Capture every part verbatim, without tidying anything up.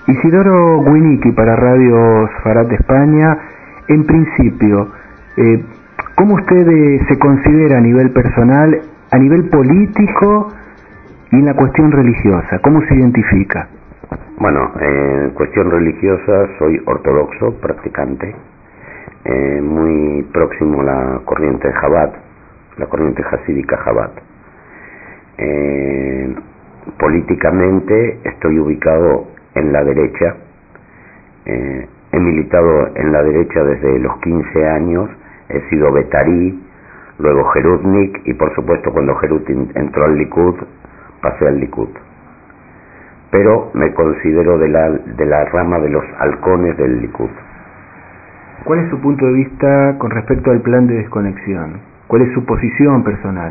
Isidoro Guinicki para Radio Sfarad de España. En principio, eh, ¿cómo usted eh, se considera a nivel personal, a nivel político y en la cuestión religiosa? ¿Cómo se identifica? Bueno, eh, en cuestión religiosa soy ortodoxo, practicante, eh, muy próximo a la corriente de Chabad, la corriente jasídica Chabad. Eh, políticamente estoy ubicado en la derecha, eh, he militado en la derecha desde los quince años, he sido Betarí, luego Jerutnik y por supuesto cuando Jerutnik entró al Likud, pasé al Likud. Pero me considero de la, de la rama de los halcones del Likud. ¿Cuál es su punto de vista con respecto al plan de desconexión? ¿Cuál es su posición personal?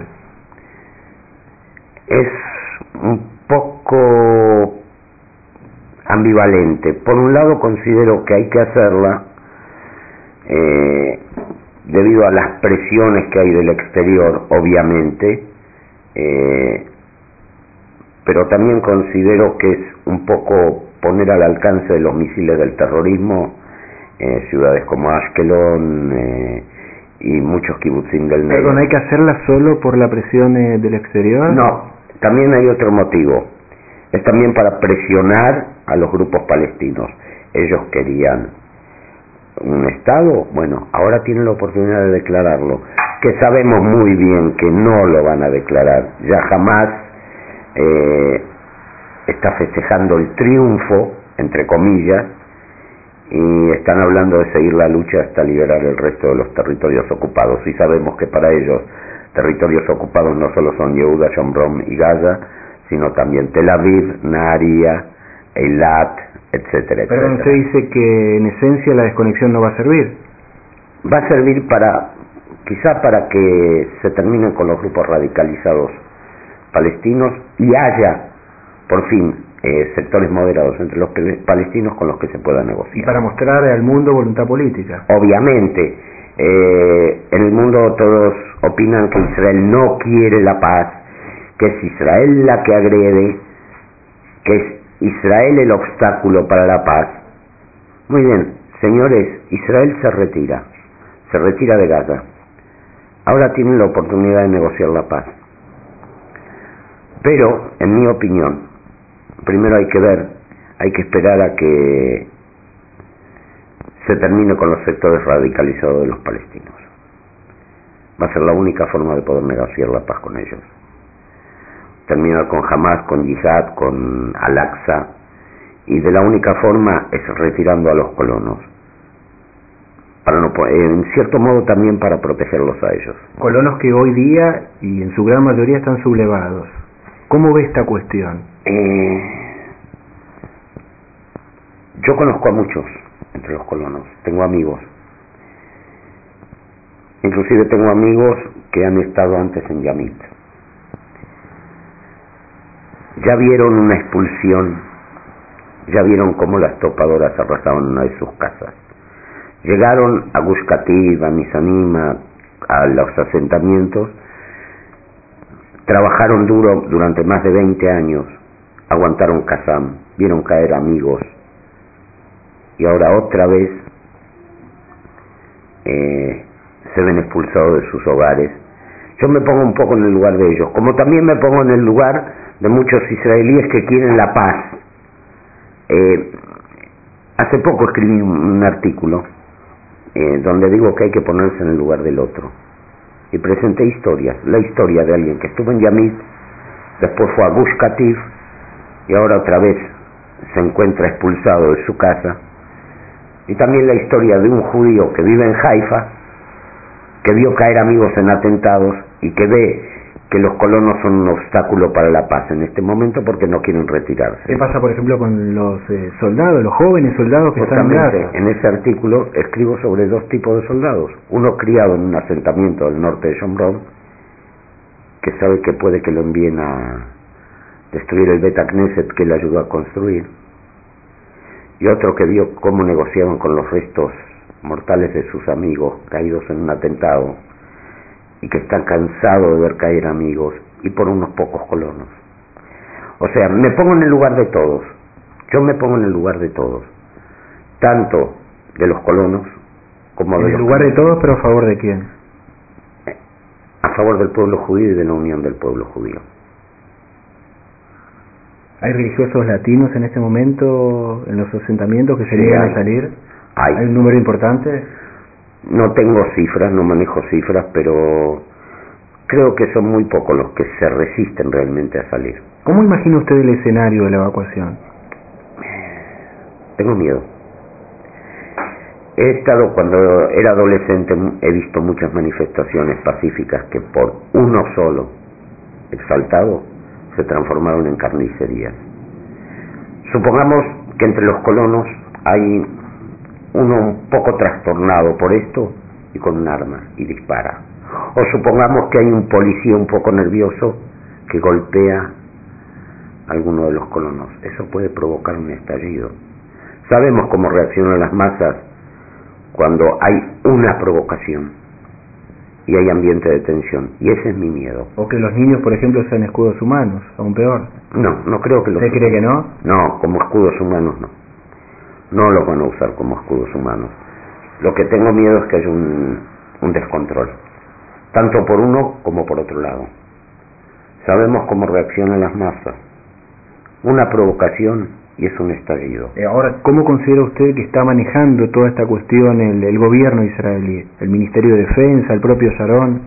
Es un poco ambivalente. Por un lado considero que hay que hacerla eh, debido a las presiones que hay del exterior, obviamente, eh, pero también considero que es un poco poner al alcance de los misiles del terrorismo eh, ciudades como Ashkelon eh, y muchos kibutzim del Negev. Perdón, ¿hay que hacerla solo por la presión eh, del exterior? No, también hay otro motivo. Es también para presionar a los grupos palestinos. Ellos querían un Estado, bueno, ahora tienen la oportunidad de declararlo, que sabemos muy bien que no lo van a declarar. Ya jamás eh, está festejando el triunfo, entre comillas, y están hablando de seguir la lucha hasta liberar el resto de los territorios ocupados. Y sabemos que para ellos territorios ocupados no solo son Yehuda, Shomron y Gaza, sino también Tel Aviv, Nahariya, Eilat, etcétera, etcétera. Pero usted dice que en esencia la desconexión no va a servir. Va a servir para, quizá para que se terminen con los grupos radicalizados palestinos y haya, por fin, eh, sectores moderados entre los palestinos con los que se pueda negociar. Y para mostrar al mundo voluntad política. Obviamente, eh, en el mundo todos opinan que Israel no quiere la paz, que es Israel la que agrede, que es Israel el obstáculo para la paz. Muy bien, señores, Israel se retira, se retira de Gaza. Ahora tienen la oportunidad de negociar la paz. Pero, en mi opinión, primero hay que ver, hay que esperar a que se termine con los sectores radicalizados de los palestinos. Va a ser la única forma de poder negociar la paz con ellos. Terminar con Hamas, con Yihad, con Al-Aqsa, y de la única forma es retirando a los colonos, para no, en cierto modo también para protegerlos a ellos. Colonos que hoy día y en su gran mayoría están sublevados. ¿Cómo ve esta cuestión? Eh, yo conozco a muchos entre los colonos, tengo amigos, inclusive tengo amigos que han estado antes en Yamit. Ya vieron una expulsión, ya vieron cómo las topadoras arrasaban una de sus casas. Llegaron a Gush Katif, a Nisanim, a, a los asentamientos, trabajaron duro durante más de veinte años, aguantaron Qassam, vieron caer amigos, y ahora otra vez eh, se ven expulsados de sus hogares. Yo me pongo un poco en el lugar de ellos, como también me pongo en el lugar de muchos israelíes que quieren la paz. Eh, hace poco escribí un artículo eh, donde digo que hay que ponerse en el lugar del otro, y presenté historias, la historia de alguien que estuvo en Yamit, después fue a Gush Katif y ahora otra vez se encuentra expulsado de su casa, y también la historia de un judío que vive en Haifa, que vio caer amigos en atentados y que ve que los colonos son un obstáculo para la paz en este momento porque no quieren retirarse. ¿Qué pasa, por ejemplo, con los eh, soldados, los jóvenes soldados que están en Gaza? En ese artículo escribo sobre dos tipos de soldados. Uno criado en un asentamiento del norte de Shomron, que sabe que puede que lo envíen a destruir el Bet Knesset que él ayudó a construir, y otro que vio cómo negociaban con los restos mortales de sus amigos caídos en un atentado, y que está cansado de ver caer amigos y por unos pocos colonos. O sea, me pongo en el lugar de todos. Yo me pongo en el lugar de todos, tanto de los colonos como de los... ¿En el lugar de todos, pero a favor de quién? A favor del pueblo judío y de la unión del pueblo judío. ¿Hay religiosos latinos en este momento en los asentamientos que se Sí, niegan hay. a salir? Hay. ¿Hay un número importante? No tengo cifras, no manejo cifras, pero creo que son muy pocos los que se resisten realmente a salir. ¿Cómo imagina usted el escenario de la evacuación? Tengo miedo. He estado, cuando era adolescente, he visto muchas manifestaciones pacíficas que por uno solo, exaltado, se transformaron en carnicerías. Supongamos que entre los colonos hay uno un poco trastornado por esto y con un arma y dispara. O supongamos que hay un policía un poco nervioso que golpea a alguno de los colonos. Eso puede provocar un estallido. Sabemos cómo reaccionan las masas cuando hay una provocación y hay ambiente de tensión, y ese es mi miedo. O que los niños, por ejemplo, sean escudos humanos, aún peor. No, no creo que los... ¿Usted cree que no? No, como escudos humanos no. No los van a usar como escudos humanos. Lo que tengo miedo es que haya un, un descontrol, tanto por uno como por otro lado. Sabemos cómo reaccionan las masas. Una provocación y es un estallido. Eh, ahora, ¿cómo considera usted que está manejando toda esta cuestión el, el gobierno israelí? ¿El Ministerio de Defensa, el propio Sharon?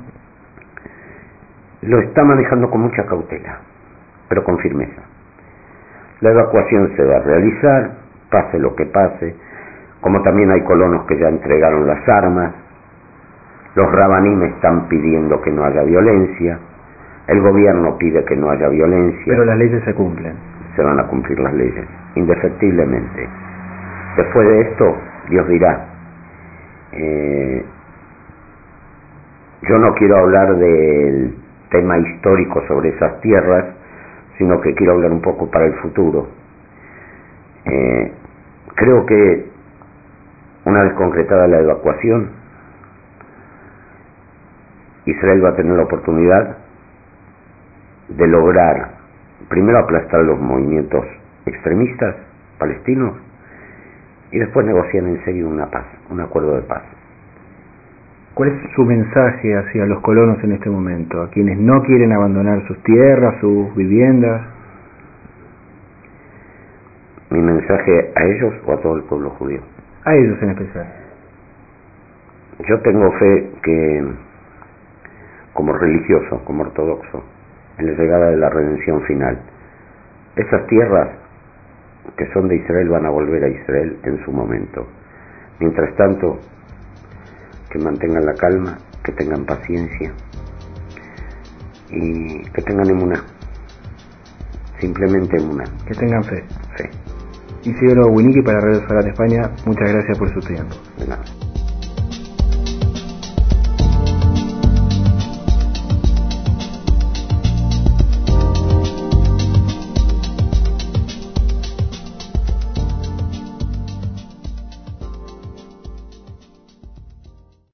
Lo está manejando con mucha cautela, pero con firmeza. La evacuación se va a realizar, pase lo que pase, como también hay colonos que ya entregaron las armas, los rabanim están pidiendo que no haya violencia, el gobierno pide que no haya violencia. Pero las leyes se cumplen. Se van a cumplir las leyes, indefectiblemente. Después de esto, Dios dirá. Eh, yo no quiero hablar del tema histórico sobre esas tierras, sino que quiero hablar un poco para el futuro. Eh, creo que una vez concretada la evacuación, Israel va a tener la oportunidad de lograr primero aplastar los movimientos extremistas palestinos y después negociar en serio una paz, un acuerdo de paz. ¿Cuál es su mensaje hacia los colonos en este momento, a quienes no quieren abandonar sus tierras, sus viviendas? Mi mensaje a ellos o a todo el pueblo judío. A ellos en especial. Yo tengo fe que, como religioso, como ortodoxo, en la llegada de la redención final, esas tierras que son de Israel van a volver a Israel en su momento. Mientras tanto, que mantengan la calma, que tengan paciencia y que tengan emuná, simplemente emuná. Que tengan fe. Fe. Isidoro Winnicki para Radio Sarat España, muchas gracias por su tiempo. De nada.